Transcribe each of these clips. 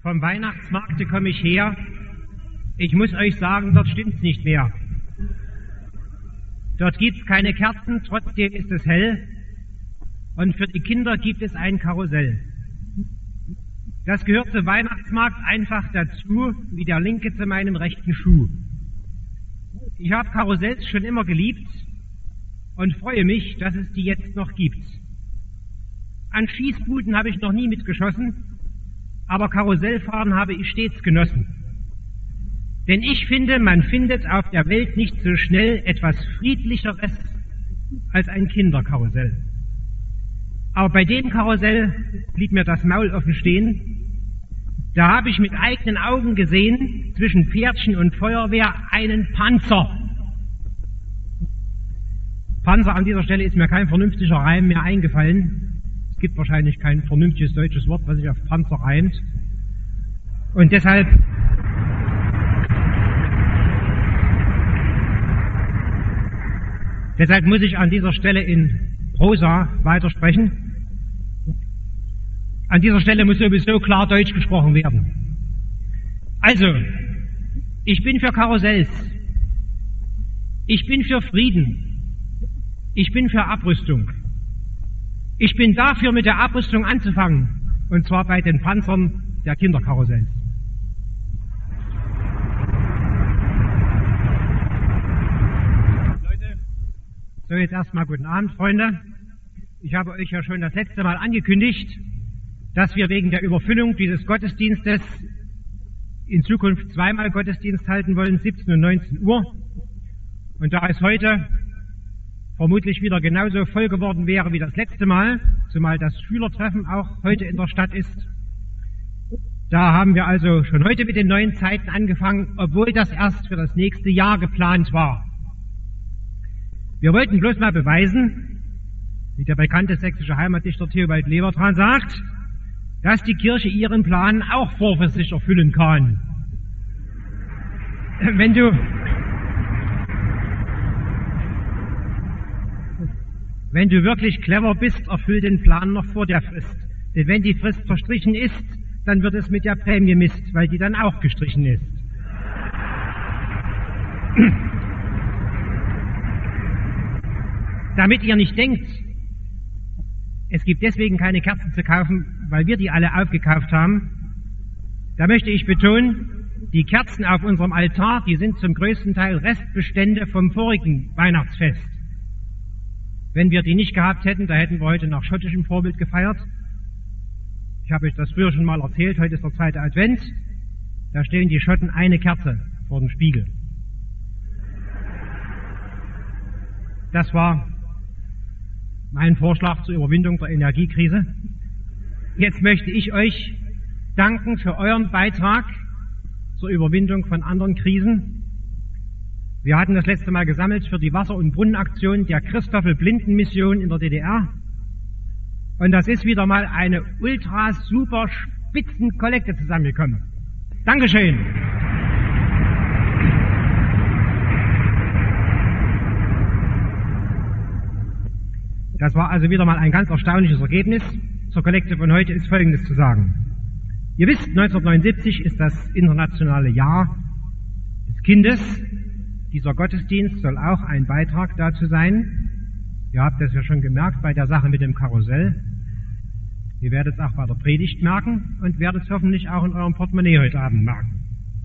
Vom Weihnachtsmarkte komme ich her. Ich muss euch sagen, dort stimmt's nicht mehr. Dort gibt's keine Kerzen, trotzdem ist es hell. Und für die Kinder gibt es ein Karussell. Das gehört zum Weihnachtsmarkt einfach dazu, wie der linke zu meinem rechten Schuh. Ich habe Karussells schon immer geliebt und freue mich, dass es die jetzt noch gibt. An Schießbuden habe ich noch nie mitgeschossen, aber Karussellfahren habe ich stets genossen. Denn ich finde, man findet auf der Welt nicht so schnell etwas Friedlicheres als ein Kinderkarussell. Aber bei dem Karussell blieb mir das Maul offen stehen. Da habe ich mit eigenen Augen gesehen, zwischen Pferdchen und Feuerwehr einen Panzer. Panzer an dieser Stelle ist mir kein vernünftiger Reim mehr eingefallen. Es gibt wahrscheinlich kein vernünftiges deutsches Wort, was sich auf Panzer reimt. Und deshalb muss ich an dieser Stelle in Prosa weitersprechen. An dieser Stelle muss sowieso klar Deutsch gesprochen werden. Also, ich bin für Karussells. Ich bin für Frieden. Ich bin für Abrüstung. Ich bin dafür, mit der Abrüstung anzufangen. Und zwar bei den Panzern der Kinderkarussells. So, jetzt erstmal guten Abend, Freunde. Ich habe euch ja schon das letzte Mal angekündigt, dass wir wegen der Überfüllung dieses Gottesdienstes in Zukunft zweimal Gottesdienst halten wollen, 17 und 19 Uhr. Und da es heute vermutlich wieder genauso voll geworden wäre wie das letzte Mal, zumal das Schülertreffen auch heute in der Stadt ist, da haben wir also schon heute mit den neuen Zeiten angefangen, obwohl das erst für das nächste Jahr geplant war. Wir wollten bloß mal beweisen, wie der bekannte sächsische Heimatdichter Theobald Levertran sagt, dass die Kirche ihren Plan auch vorversichtlich erfüllen kann. Wenn du wirklich clever bist, erfüll den Plan noch vor der Frist. Denn wenn die Frist verstrichen ist, dann wird es mit der Prämie Mist, weil die dann auch gestrichen ist. Damit ihr nicht denkt, es gibt deswegen keine Kerzen zu kaufen, weil wir die alle aufgekauft haben, da möchte ich betonen, die Kerzen auf unserem Altar, die sind zum größten Teil Restbestände vom vorigen Weihnachtsfest. Wenn wir die nicht gehabt hätten, da hätten wir heute nach schottischem Vorbild gefeiert. Ich habe euch das früher schon mal erzählt, heute ist der zweite Advent. Da stehen die Schotten eine Kerze vor dem Spiegel. Das war mein Vorschlag zur Überwindung der Energiekrise. Jetzt möchte ich euch danken für euren Beitrag zur Überwindung von anderen Krisen. Wir hatten das letzte Mal gesammelt für die Wasser- und Brunnenaktion der Christoffel-Blinden-Mission in der DDR. Und das ist wieder mal eine ultra super spitzen Kollekte zusammengekommen. Dankeschön! Das war also wieder mal ein ganz erstaunliches Ergebnis. Zur Kollekte von heute ist Folgendes zu sagen. Ihr wisst, 1979 ist das internationale Jahr des Kindes. Dieser Gottesdienst soll auch ein Beitrag dazu sein. Ihr habt das ja schon gemerkt bei der Sache mit dem Karussell. Ihr werdet es auch bei der Predigt merken und werdet es hoffentlich auch in eurem Portemonnaie heute Abend merken.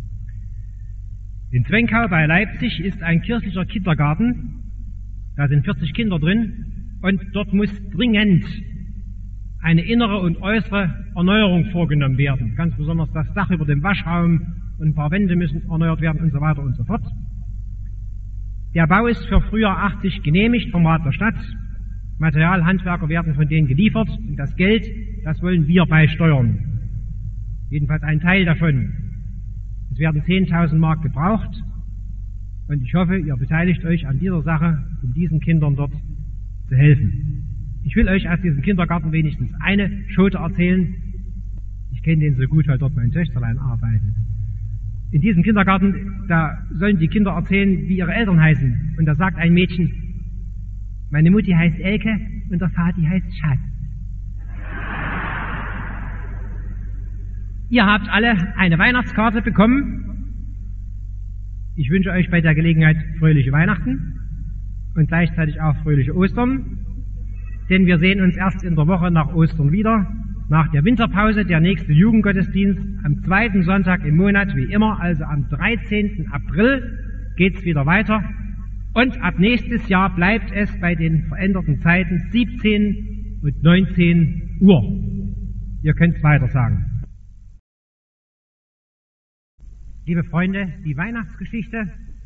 In Zwenkau bei Leipzig ist ein kirchlicher Kindergarten. Da sind 40 Kinder drin. Und dort muss dringend eine innere und äußere Erneuerung vorgenommen werden. Ganz besonders das Dach über dem Waschraum und ein paar Wände müssen erneuert werden und so weiter und so fort. Der Bau ist für Frühjahr 80 genehmigt vom Rat der Stadt. Materialhandwerker werden von denen geliefert und das Geld, das wollen wir beisteuern. Jedenfalls ein Teil davon. Es werden 10.000 Mark gebraucht und ich hoffe, ihr beteiligt euch an dieser Sache, um diesen Kindern dort zu helfen. Ich will euch aus diesem Kindergarten wenigstens eine Schote erzählen. Ich kenne den so gut, weil dort mein Töchterlein arbeitet. In diesem Kindergarten, da sollen die Kinder erzählen, wie ihre Eltern heißen. Und da sagt ein Mädchen, meine Mutti heißt Elke und der Vati heißt Schatz. Ihr habt alle eine Weihnachtskarte bekommen. Ich wünsche euch bei der Gelegenheit fröhliche Weihnachten und gleichzeitig auch fröhliche Ostern, denn wir sehen uns erst in der Woche nach Ostern wieder, nach der Winterpause. Der nächste Jugendgottesdienst am 2. Sonntag im Monat, wie immer, also am 13. April geht's wieder weiter. Und ab nächstes Jahr bleibt es bei den veränderten Zeiten 17 und 19 Uhr. Ihr könnt es weiter sagen. Liebe Freunde, die Weihnachtsgeschichte,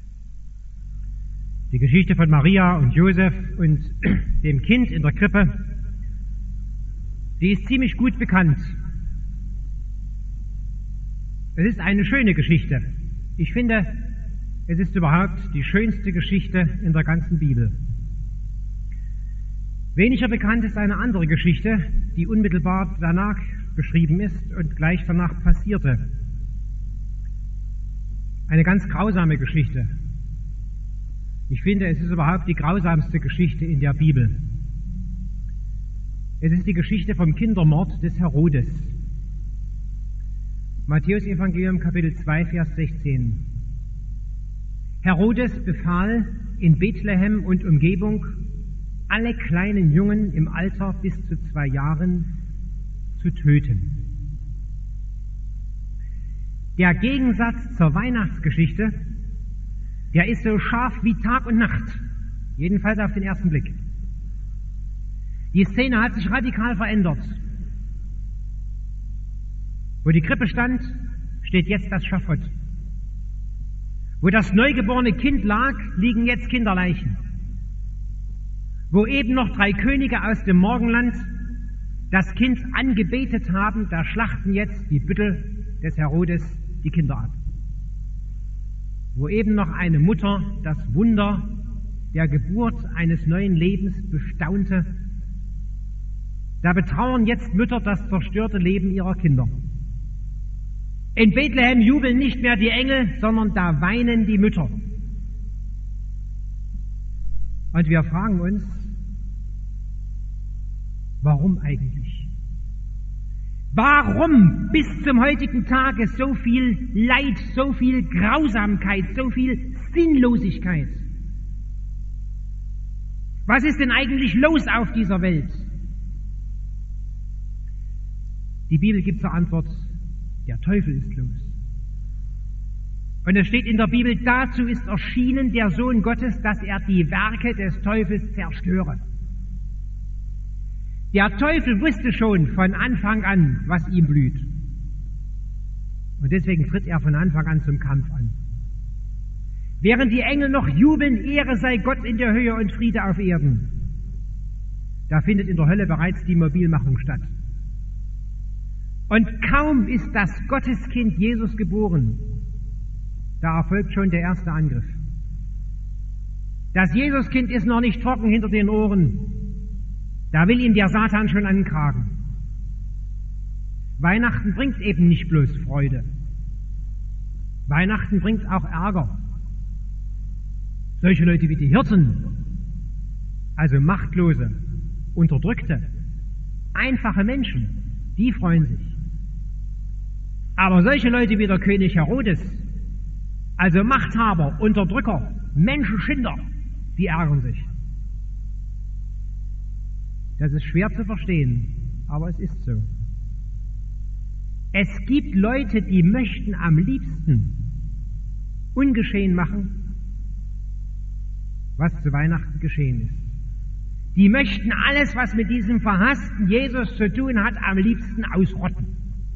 die Geschichte von Maria und Josef und dem Kind in der Krippe, die ist ziemlich gut bekannt. Es ist eine schöne Geschichte. Ich finde, es ist überhaupt die schönste Geschichte in der ganzen Bibel. Weniger bekannt ist eine andere Geschichte, die unmittelbar danach beschrieben ist und gleich danach passierte. Eine ganz grausame Geschichte. Ich finde, es ist überhaupt die grausamste Geschichte in der Bibel. Es ist die Geschichte vom Kindermord des Herodes. Matthäus Evangelium Kapitel 2, Vers 16. Herodes befahl in Bethlehem und Umgebung, alle kleinen Jungen im Alter bis zu 2 Jahren zu töten. Der Gegensatz zur Weihnachtsgeschichte, der ist so scharf wie Tag und Nacht, jedenfalls auf den ersten Blick. Die Szene hat sich radikal verändert. Wo die Krippe stand, steht jetzt das Schafott. Wo das neugeborene Kind lag, liegen jetzt Kinderleichen. Wo eben noch 3 Könige aus dem Morgenland das Kind angebetet haben, da schlachten jetzt die Büttel des Herodes die Kinder ab. Wo eben noch eine Mutter das Wunder der Geburt eines neuen Lebens bestaunte, da betrauern jetzt Mütter das zerstörte Leben ihrer Kinder. In Bethlehem jubeln nicht mehr die Engel, sondern da weinen die Mütter. Und wir fragen uns, warum eigentlich? Warum bis zum heutigen Tage so viel Leid, so viel Grausamkeit, so viel Sinnlosigkeit? Was ist denn eigentlich los auf dieser Welt? Die Bibel gibt zur Antwort, der Teufel ist los. Und es steht in der Bibel, dazu ist erschienen der Sohn Gottes, dass er die Werke des Teufels zerstöre. Der Teufel wusste schon von Anfang an, was ihm blüht. Und deswegen tritt er von Anfang an zum Kampf an. Während die Engel noch jubeln, Ehre sei Gott in der Höhe und Friede auf Erden, da findet in der Hölle bereits die Mobilmachung statt. Und kaum ist das Gotteskind Jesus geboren, da erfolgt schon der erste Angriff. Das Jesuskind ist noch nicht trocken hinter den Ohren, da will ihm der Satan schon an den Kragen. Weihnachten bringt eben nicht bloß Freude. Weihnachten bringt auch Ärger. Solche Leute wie die Hirten, also Machtlose, Unterdrückte, einfache Menschen, die freuen sich. Aber solche Leute wie der König Herodes, also Machthaber, Unterdrücker, Menschenschinder, die ärgern sich. Das ist schwer zu verstehen, aber es ist so. Es gibt Leute, die möchten am liebsten ungeschehen machen, was zu Weihnachten geschehen ist. Die möchten alles, was mit diesem verhassten Jesus zu tun hat, am liebsten ausrotten.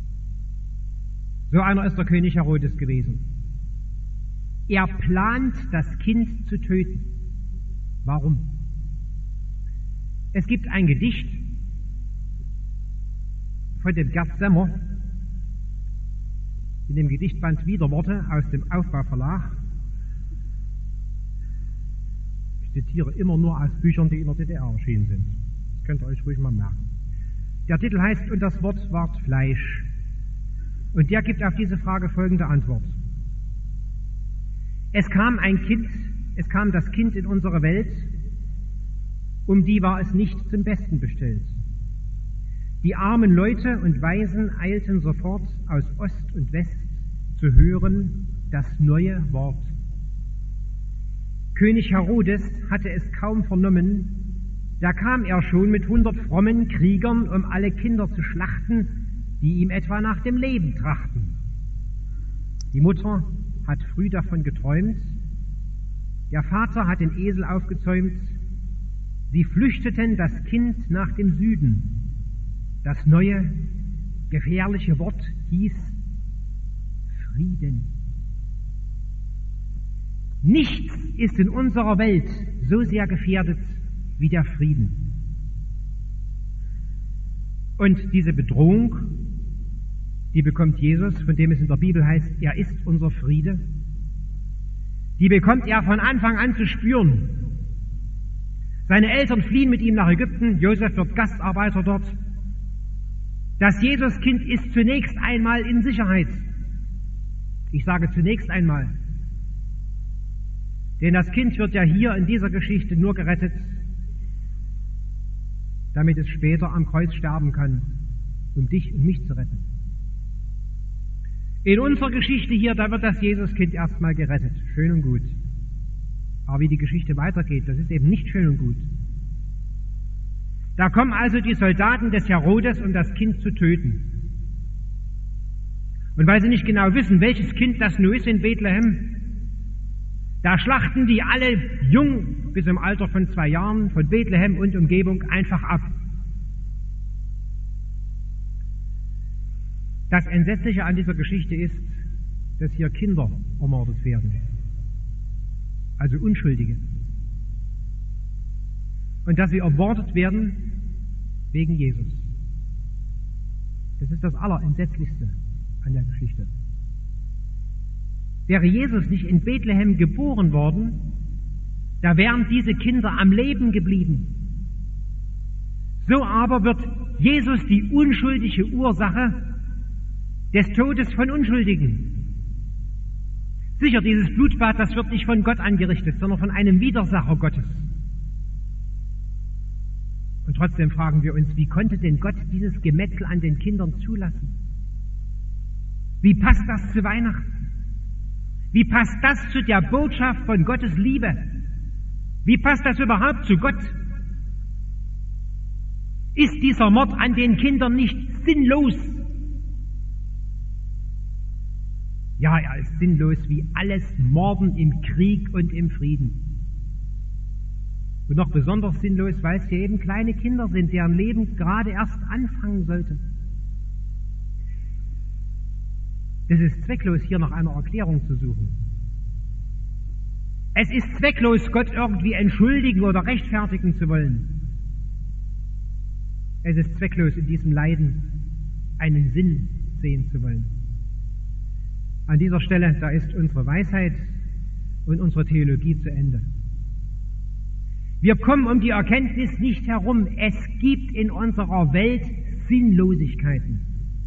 So einer ist der König Herodes gewesen. Er plant, das Kind zu töten. Warum? Es gibt ein Gedicht von dem Gerd Semmer in dem Gedichtband Widerworte aus dem Aufbau-Verlag. Ich zitiere immer nur aus Büchern, die in der DDR erschienen sind. Das könnt ihr euch ruhig mal merken. Der Titel heißt "Und das Wort ward Fleisch". Und der gibt auf diese Frage folgende Antwort. Es kam das Kind in unsere Welt, um die war es nicht zum Besten bestellt. Die armen Leute und Waisen eilten sofort aus Ost und West zu hören das neue Wort. König Herodes hatte es kaum vernommen, da kam er schon mit 100 frommen Kriegern, um alle Kinder zu schlachten, die ihm etwa nach dem Leben trachten. Die Mutter hat früh davon geträumt, der Vater hat den Esel aufgezäumt, sie flüchteten das Kind nach dem Süden. Das neue, gefährliche Wort hieß Frieden. Nichts ist in unserer Welt so sehr gefährdet wie der Frieden. Und diese Bedrohung, die bekommt Jesus, von dem es in der Bibel heißt, er ist unser Friede, die bekommt er von Anfang an zu spüren. Seine Eltern fliehen mit ihm nach Ägypten, Josef wird Gastarbeiter dort. Das Jesuskind ist zunächst einmal in Sicherheit. Ich sage zunächst einmal. Denn das Kind wird ja hier in dieser Geschichte nur gerettet, damit es später am Kreuz sterben kann, um dich und mich zu retten. In unserer Geschichte hier, da wird das Jesuskind erstmal gerettet. Schön und gut. Aber wie die Geschichte weitergeht, das ist eben nicht schön und gut. Da kommen also die Soldaten des Herodes, um das Kind zu töten. Und weil sie nicht genau wissen, welches Kind das nun ist in Bethlehem, da schlachten die alle jung bis im Alter von 2 Jahren von Bethlehem und Umgebung einfach ab. Das Entsetzliche an dieser Geschichte ist, dass hier Kinder ermordet werden. Also Unschuldige. Und dass sie ermordet werden wegen Jesus. Das ist das Allerentsetzlichste an der Geschichte. Wäre Jesus nicht in Bethlehem geboren worden, da wären diese Kinder am Leben geblieben. So aber wird Jesus die unschuldige Ursache des Todes von Unschuldigen. Sicher, dieses Blutbad, das wird nicht von Gott angerichtet, sondern von einem Widersacher Gottes. Und trotzdem fragen wir uns, wie konnte denn Gott dieses Gemetzel an den Kindern zulassen? Wie passt das zu Weihnachten? Wie passt das zu der Botschaft von Gottes Liebe? Wie passt das überhaupt zu Gott? Ist dieser Mord an den Kindern nicht sinnlos? Ja, er ist sinnlos wie alles Morden im Krieg und im Frieden. Und noch besonders sinnlos, weil es hier eben kleine Kinder sind, deren Leben gerade erst anfangen sollte. Es ist zwecklos, hier nach einer Erklärung zu suchen. Es ist zwecklos, Gott irgendwie entschuldigen oder rechtfertigen zu wollen. Es ist zwecklos, in diesem Leiden einen Sinn sehen zu wollen. An dieser Stelle, da ist unsere Weisheit und unsere Theologie zu Ende. Wir kommen um die Erkenntnis nicht herum, es gibt in unserer Welt Sinnlosigkeiten.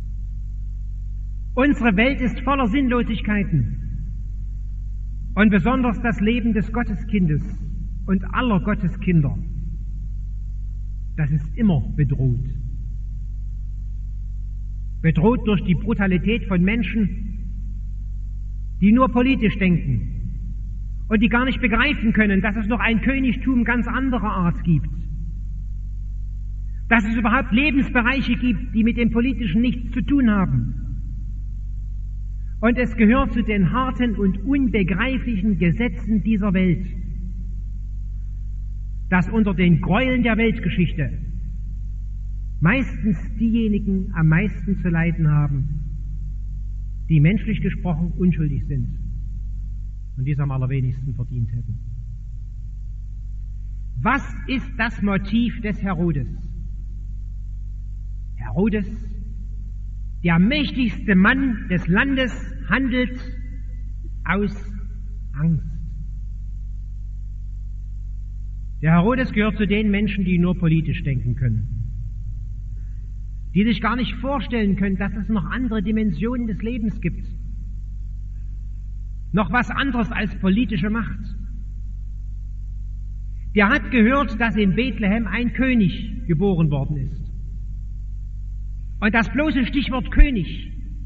Unsere Welt ist voller Sinnlosigkeiten. Und besonders das Leben des Gotteskindes und aller Gotteskinder, das ist immer bedroht. Bedroht durch die Brutalität von Menschen, die nur politisch denken und die gar nicht begreifen können, dass es noch ein Königtum ganz anderer Art gibt. Dass es überhaupt Lebensbereiche gibt, die mit dem Politischen nichts zu tun haben. Und es gehört zu den harten und unbegreiflichen Gesetzen dieser Welt, dass unter den Gräueln der Weltgeschichte meistens diejenigen am meisten zu leiden haben, die menschlich gesprochen unschuldig sind und dies am allerwenigsten verdient hätten. Was ist das Motiv des Herodes? Herodes, der mächtigste Mann des Landes, handelt aus Angst. Der Herodes gehört zu den Menschen, die nur politisch denken können, die sich gar nicht vorstellen können, dass es noch andere Dimensionen des Lebens gibt. Noch was anderes als politische Macht. Der hat gehört, dass in Bethlehem ein König geboren worden ist. Und das bloße Stichwort König,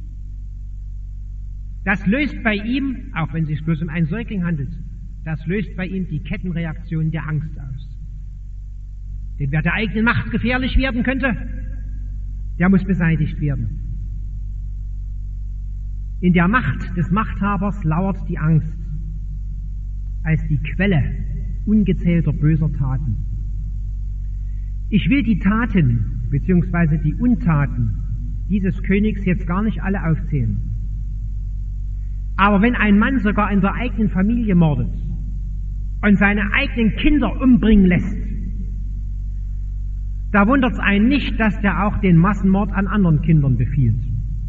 das löst bei ihm, auch wenn es sich bloß um einen Säugling handelt, das löst bei ihm die Kettenreaktion der Angst aus. Denn wer der eigenen Macht gefährlich werden könnte, der muss beseitigt werden. In der Macht des Machthabers lauert die Angst als die Quelle ungezählter böser Taten. Ich will die Taten bzw. die Untaten dieses Königs jetzt gar nicht alle aufzählen. Aber wenn ein Mann sogar in der eigenen Familie mordet und seine eigenen Kinder umbringen lässt, da wundert es einen nicht, dass der auch den Massenmord an anderen Kindern befiehlt.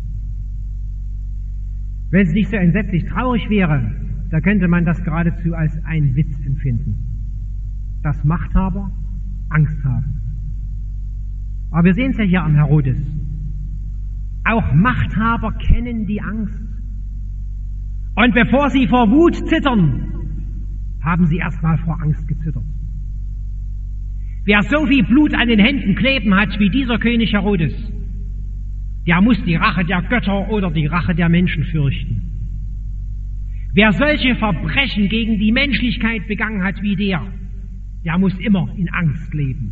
Wenn es nicht so entsetzlich traurig wäre, da könnte man das geradezu als einen Witz empfinden, dass Machthaber Angst haben. Aber wir sehen es ja hier am Herodes. Auch Machthaber kennen die Angst. Und bevor sie vor Wut zittern, haben sie erstmal vor Angst gezittert. Wer so viel Blut an den Händen kleben hat wie dieser König Herodes, der muss die Rache der Götter oder die Rache der Menschen fürchten. Wer solche Verbrechen gegen die Menschlichkeit begangen hat wie der muss immer in Angst leben.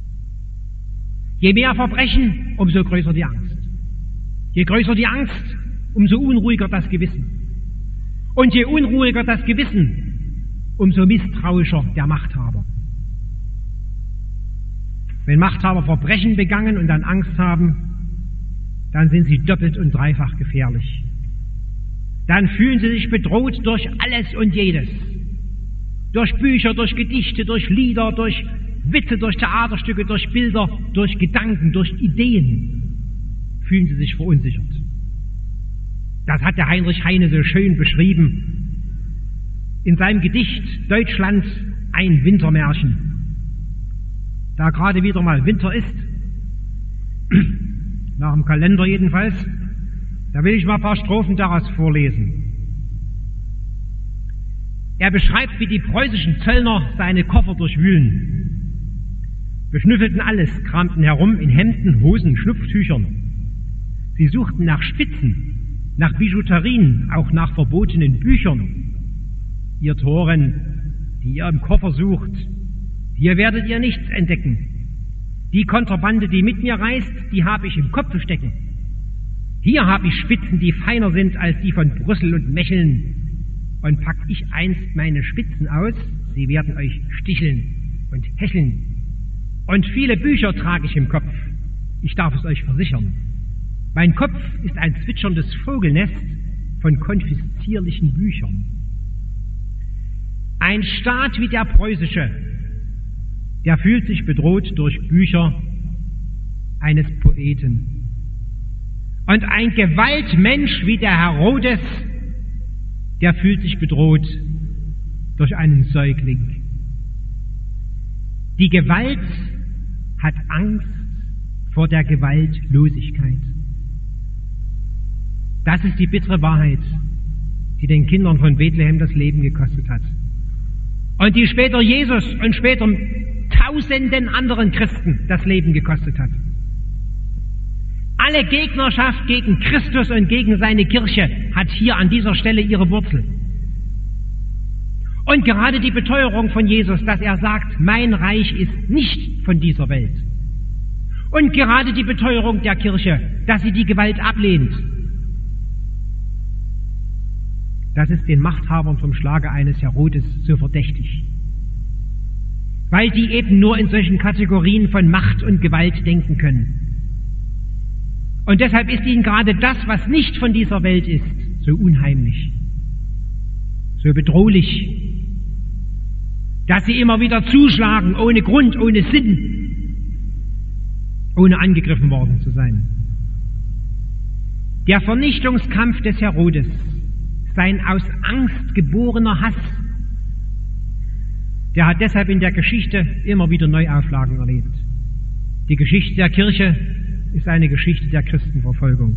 Je mehr Verbrechen, umso größer die Angst. Je größer die Angst, umso unruhiger das Gewissen. Und je unruhiger das Gewissen, umso misstrauischer der Machthaber. Wenn Machthaber Verbrechen begangen und dann Angst haben, dann sind sie doppelt und dreifach gefährlich. Dann fühlen sie sich bedroht durch alles und jedes. Durch Bücher, durch Gedichte, durch Lieder, durch Witze, durch Theaterstücke, durch Bilder, durch Gedanken, durch Ideen fühlen sie sich verunsichert. Das hat der Heinrich Heine so schön beschrieben in seinem Gedicht Deutschland, ein Wintermärchen. Da gerade wieder mal Winter ist, nach dem Kalender jedenfalls, da will ich mal ein paar Strophen daraus vorlesen. Er beschreibt, wie die preußischen Zöllner seine Koffer durchwühlen. Beschnüffelten alles, kramten herum in Hemden, Hosen, Schnupftüchern. Sie suchten nach Spitzen, nach Bijouterien, auch nach verbotenen Büchern. Ihr Toren, die ihr im Koffer sucht, hier werdet ihr nichts entdecken. Die Kontrabande, die mit mir reist, die habe ich im Kopfe stecken. Hier habe ich Spitzen, die feiner sind als die von Brüssel und Mecheln. Und pack ich einst meine Spitzen aus, sie werden euch sticheln und hecheln. Und viele Bücher trage ich im Kopf, ich darf es euch versichern. Mein Kopf ist ein zwitscherndes Vogelnest von konfiszierlichen Büchern. Ein Staat wie der preußische, der fühlt sich bedroht durch Bücher eines Poeten. Und ein Gewaltmensch wie der Herodes, der fühlt sich bedroht durch einen Säugling. Die Gewalt hat Angst vor der Gewaltlosigkeit. Das ist die bittere Wahrheit, die den Kindern von Bethlehem das Leben gekostet hat. Und die später Jesus und später tausenden anderen Christen das Leben gekostet hat. Alle Gegnerschaft gegen Christus und gegen seine Kirche hat hier an dieser Stelle ihre Wurzel. Und gerade die Beteuerung von Jesus, dass er sagt, mein Reich ist nicht von dieser Welt. Und gerade die Beteuerung der Kirche, dass sie die Gewalt ablehnt. Das ist den Machthabern vom Schlage eines Herodes so verdächtig. Weil die eben nur in solchen Kategorien von Macht und Gewalt denken können. Und deshalb ist ihnen gerade das, was nicht von dieser Welt ist, so unheimlich, so bedrohlich, dass sie immer wieder zuschlagen, ohne Grund, ohne Sinn, ohne angegriffen worden zu sein. Der Vernichtungskampf des Herodes, sein aus Angst geborener Hass, der hat deshalb in der Geschichte immer wieder Neuauflagen erlebt. Die Geschichte der Kirche ist eine Geschichte der Christenverfolgung.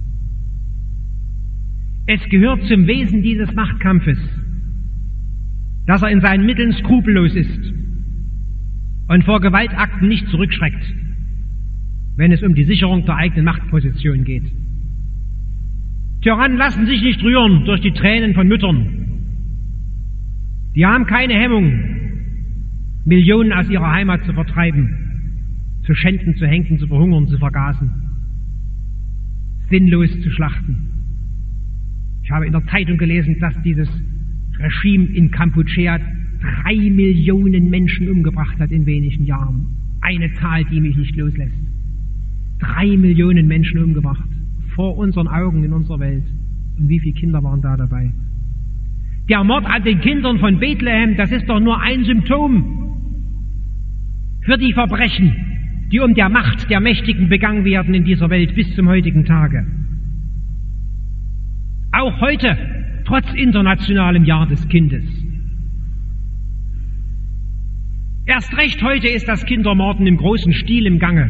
Es gehört zum Wesen dieses Machtkampfes, dass er in seinen Mitteln skrupellos ist und vor Gewaltakten nicht zurückschreckt. wenn es um die Sicherung der eigenen Machtposition geht. Tyrannen lassen sich nicht rühren durch die Tränen von Müttern. Die haben keine Hemmung, Millionen aus ihrer Heimat zu vertreiben, zu schänden, zu henken, zu verhungern, zu vergasen, sinnlos zu schlachten. Ich habe in der Zeitung gelesen, dass dieses Regime in Kampuchea 3 Millionen Menschen umgebracht hat in wenigen Jahren. Eine Zahl, die mich nicht loslässt. 3 Millionen Menschen umgebracht. Vor unseren Augen in unserer Welt. Und wie viele Kinder waren da dabei? Der Mord an den Kindern von Bethlehem, das ist doch nur ein Symptom für die Verbrechen, die um der Macht der Mächtigen begangen werden in dieser Welt bis zum heutigen Tage. Auch heute, trotz internationalem Jahr des Kindes. Erst recht heute ist das Kindermorden im großen Stil im Gange.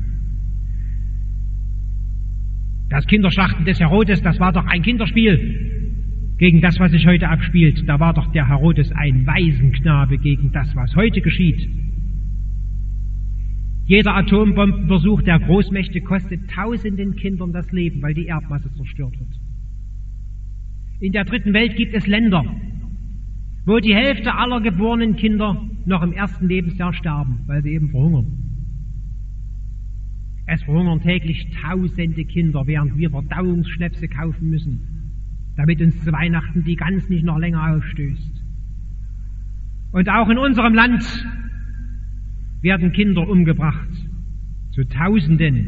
Das Kinderschlachten des Herodes, das war doch ein Kinderspiel gegen das, was sich heute abspielt. Da war doch der Herodes ein Waisenknabe gegen das, was heute geschieht. Jeder Atombombenversuch der Großmächte kostet tausenden Kindern das Leben, weil die Erdmasse zerstört wird. In der dritten Welt gibt es Länder, wo die Hälfte aller geborenen Kinder noch im ersten Lebensjahr sterben, weil sie eben verhungern. Es verhungern täglich tausende Kinder, während wir Verdauungsschnäpse kaufen müssen, damit uns zu Weihnachten die Gans nicht noch länger aufstößt. Und auch in unserem Land werden Kinder umgebracht, zu Tausenden.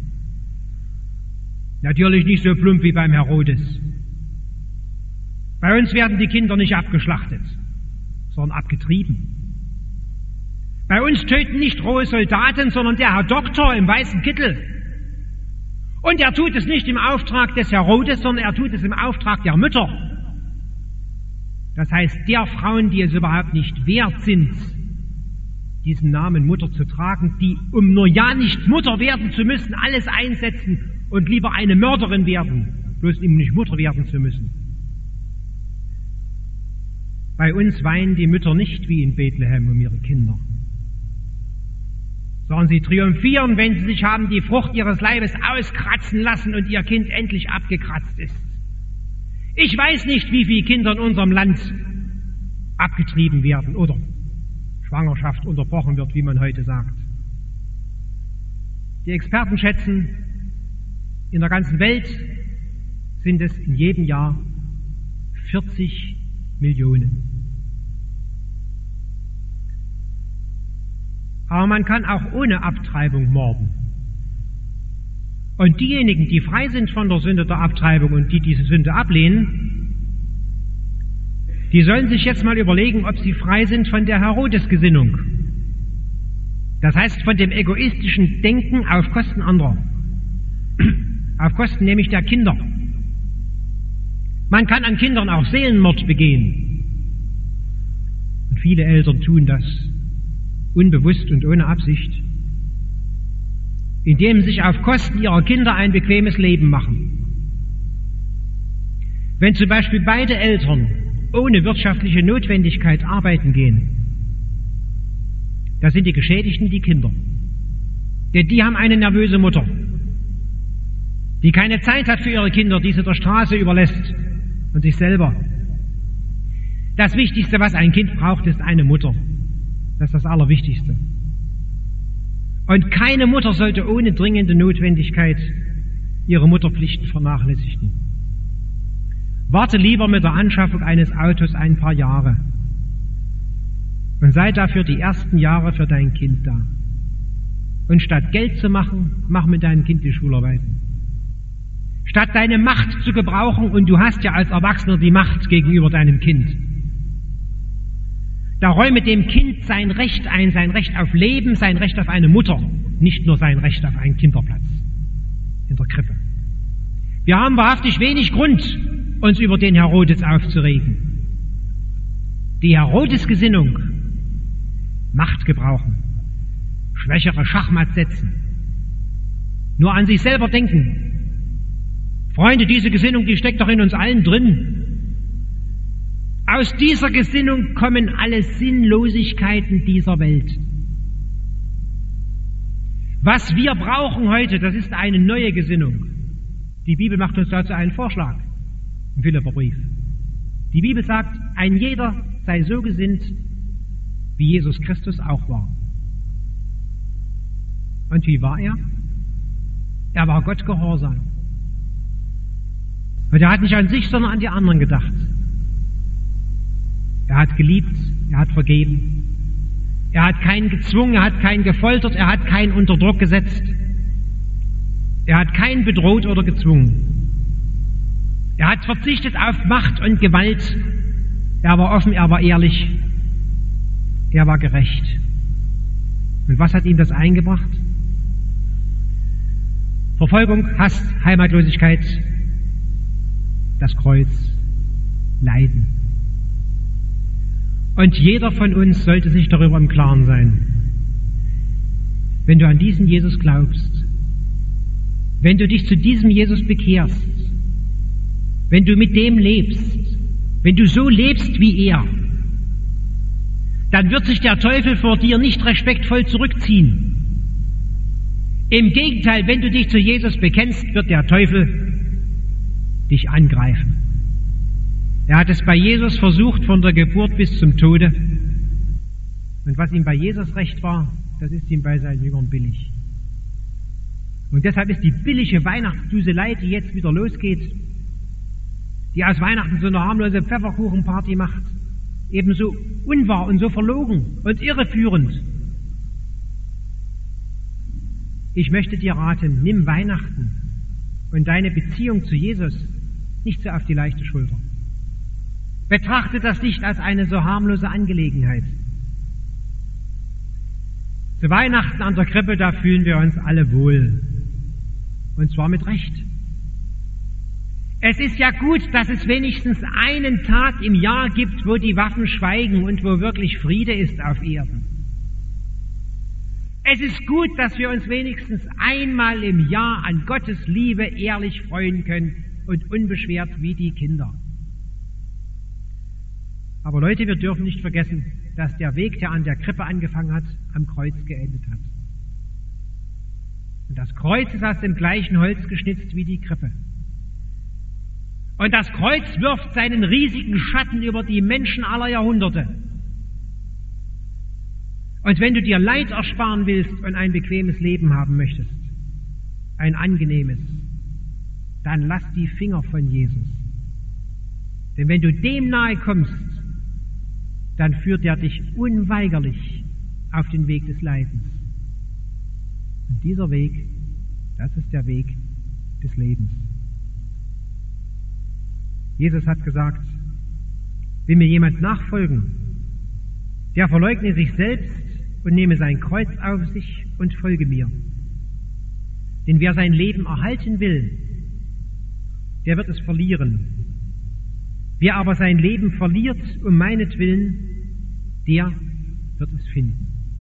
Natürlich nicht so plump wie beim Herodes. Bei uns werden die Kinder nicht abgeschlachtet, sondern abgetrieben. Bei uns töten nicht rohe Soldaten, sondern der Herr Doktor im weißen Kittel. Und er tut es nicht im Auftrag des Herodes, sondern er tut es im Auftrag der Mütter. Das heißt, der Frauen, die es überhaupt nicht wert sind, diesen Namen Mutter zu tragen, die, um nur ja nicht Mutter werden zu müssen, alles einsetzen und lieber eine Mörderin werden, bloß um nicht Mutter werden zu müssen. Bei uns weinen die Mütter nicht wie in Bethlehem um ihre Kinder, sondern sie triumphieren, wenn sie sich haben die Frucht ihres Leibes auskratzen lassen und ihr Kind endlich abgekratzt ist. Ich weiß nicht, wie viele Kinder in unserem Land abgetrieben werden oder Schwangerschaft unterbrochen wird, wie man heute sagt. Die Experten schätzen, in der ganzen Welt sind es in jedem Jahr 40 Millionen. Aber man kann auch ohne Abtreibung morden. Und diejenigen, die frei sind von der Sünde der Abtreibung und die diese Sünde ablehnen, die sollen sich jetzt mal überlegen, ob sie frei sind von der Herodes-Gesinnung. Das heißt, von dem egoistischen Denken auf Kosten anderer. Auf Kosten nämlich der Kinder. Man kann an Kindern auch Seelenmord begehen. Und viele Eltern tun das unbewusst und ohne Absicht, indem sie sich auf Kosten ihrer Kinder ein bequemes Leben machen. Wenn zum Beispiel beide Eltern ohne wirtschaftliche Notwendigkeit arbeiten gehen, da sind die Geschädigten die Kinder. Denn die haben eine nervöse Mutter, die keine Zeit hat für ihre Kinder, die sie der Straße überlässt und sich selber. Das Wichtigste, was ein Kind braucht, ist eine Mutter. Das ist das Allerwichtigste. Und keine Mutter sollte ohne dringende Notwendigkeit ihre Mutterpflichten vernachlässigen. Warte lieber mit der Anschaffung eines Autos ein paar Jahre und sei dafür die ersten Jahre für dein Kind da. Und statt Geld zu machen, mach mit deinem Kind die Schularbeiten. Statt deine Macht zu gebrauchen, und du hast ja als Erwachsener die Macht gegenüber deinem Kind, da räume dem Kind sein Recht ein, sein Recht auf Leben, sein Recht auf eine Mutter, nicht nur sein Recht auf einen Kinderplatz in der Krippe. Wir haben wahrhaftig wenig Grund, uns über den Herodes aufzuregen. Die Herodes-Gesinnung, Macht gebrauchen, Schwächere Schachmatt setzen, nur an sich selber denken. Freunde, diese Gesinnung, die steckt doch in uns allen drin. Aus dieser Gesinnung kommen alle Sinnlosigkeiten dieser Welt. Was wir brauchen heute, das ist eine neue Gesinnung. Die Bibel macht uns dazu einen Vorschlag im Philipperbrief. Die Bibel sagt, ein jeder sei so gesinnt, wie Jesus Christus auch war. Und wie war er? Er war Gott gehorsam. Und er hat nicht an sich, sondern an die anderen gedacht. Er hat geliebt, er hat vergeben. Er hat keinen gezwungen, er hat keinen gefoltert, er hat keinen unter Druck gesetzt. Er hat keinen bedroht oder gezwungen. Er hat verzichtet auf Macht und Gewalt. Er war offen, er war ehrlich. Er war gerecht. Und was hat ihm das eingebracht? Verfolgung, Hass, Heimatlosigkeit, das Kreuz, Leiden. Und jeder von uns sollte sich darüber im Klaren sein. Wenn du an diesen Jesus glaubst, wenn du dich zu diesem Jesus bekehrst, wenn du mit dem lebst, wenn du so lebst wie er, dann wird sich der Teufel vor dir nicht respektvoll zurückziehen. Im Gegenteil, wenn du dich zu Jesus bekennst, wird der Teufel dich angreifen. Er hat es bei Jesus versucht, von der Geburt bis zum Tode. Und was ihm bei Jesus recht war, das ist ihm bei seinen Jüngern billig. Und deshalb ist die billige Weihnachtsduselei, die jetzt wieder losgeht, die aus Weihnachten so eine harmlose Pfefferkuchenparty macht, ebenso unwahr und so verlogen und irreführend. Ich möchte dir raten, nimm Weihnachten und deine Beziehung zu Jesus nicht so auf die leichte Schulter. Betrachte das nicht als eine so harmlose Angelegenheit. Zu Weihnachten an der Krippe, da fühlen wir uns alle wohl. Und zwar mit Recht. Es ist ja gut, dass es wenigstens einen Tag im Jahr gibt, wo die Waffen schweigen und wo wirklich Friede ist auf Erden. Es ist gut, dass wir uns wenigstens einmal im Jahr an Gottes Liebe ehrlich freuen können und unbeschwert wie die Kinder. Aber Leute, wir dürfen nicht vergessen, dass der Weg, der an der Krippe angefangen hat, am Kreuz geendet hat. Und das Kreuz ist aus dem gleichen Holz geschnitzt wie die Krippe. Und das Kreuz wirft seinen riesigen Schatten über die Menschen aller Jahrhunderte. Und wenn du dir Leid ersparen willst und ein bequemes Leben haben möchtest, ein angenehmes, dann lass die Finger von Jesus. Denn wenn du dem nahe kommst, dann führt er dich unweigerlich auf den Weg des Leidens. Und dieser Weg, das ist der Weg des Lebens. Jesus hat gesagt, will mir jemand nachfolgen, der verleugne sich selbst und nehme sein Kreuz auf sich und folge mir. Denn wer sein Leben erhalten will, der wird es verlieren. Wer aber sein Leben verliert um meinetwillen, der wird es finden.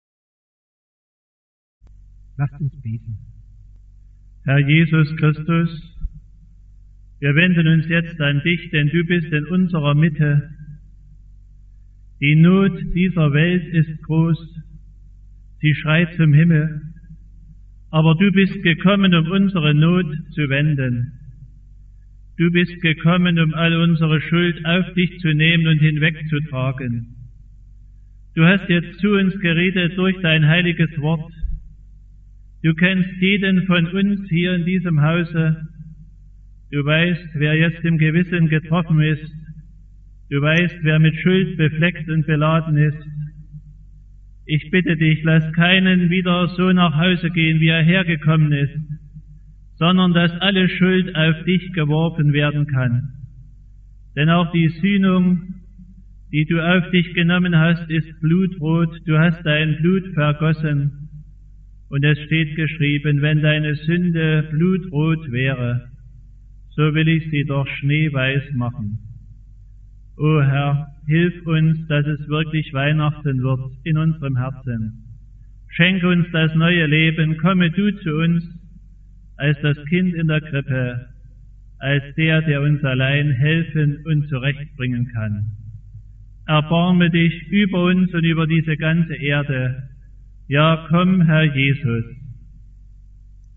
Lasst uns beten. Herr Jesus Christus, wir wenden uns jetzt an dich, denn du bist in unserer Mitte. Die Not dieser Welt ist groß, sie schreit zum Himmel, aber du bist gekommen, um unsere Not zu wenden. Du bist gekommen, um all unsere Schuld auf dich zu nehmen und hinwegzutragen. Du hast jetzt zu uns geredet durch dein heiliges Wort. Du kennst jeden von uns hier in diesem Hause. Du weißt, wer jetzt im Gewissen getroffen ist. Du weißt, wer mit Schuld befleckt und beladen ist. Ich bitte dich, lass keinen wieder so nach Hause gehen, wie er hergekommen ist, sondern dass alle Schuld auf dich geworfen werden kann. Denn auch die Sühnung, die du auf dich genommen hast, ist blutrot. Du hast dein Blut vergossen. Und es steht geschrieben, wenn deine Sünde blutrot wäre, so will ich sie doch schneeweiß machen. O Herr, hilf uns, dass es wirklich Weihnachten wird in unserem Herzen. Schenke uns das neue Leben, komme du zu uns als das Kind in der Krippe, als der uns allein helfen und zurechtbringen kann. Erbarme dich über uns und über diese ganze Erde. Ja, komm, Herr Jesus,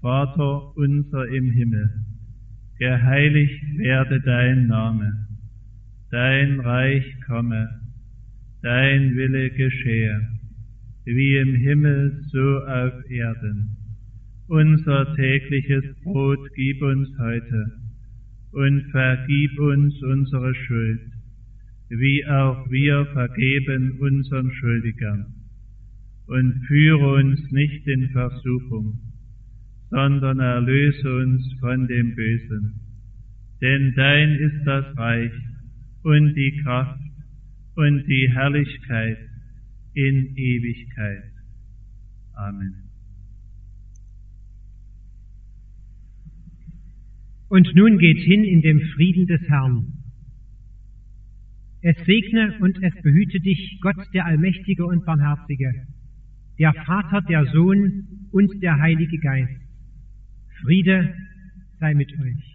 Vater unser im Himmel, geheiligt werde dein Name, dein Reich komme, dein Wille geschehe, wie im Himmel so auf Erden. Unser tägliches Brot gib uns heute und vergib uns unsere Schuld, wie auch wir vergeben unseren Schuldigern. Und führe uns nicht in Versuchung, sondern erlöse uns von dem Bösen. Denn dein ist das Reich und die Kraft und die Herrlichkeit in Ewigkeit. Amen. Und nun geht hin in dem Frieden des Herrn. Es segne und es behüte dich Gott, der Allmächtige und Barmherzige, der Vater, der Sohn und der Heilige Geist. Friede sei mit euch.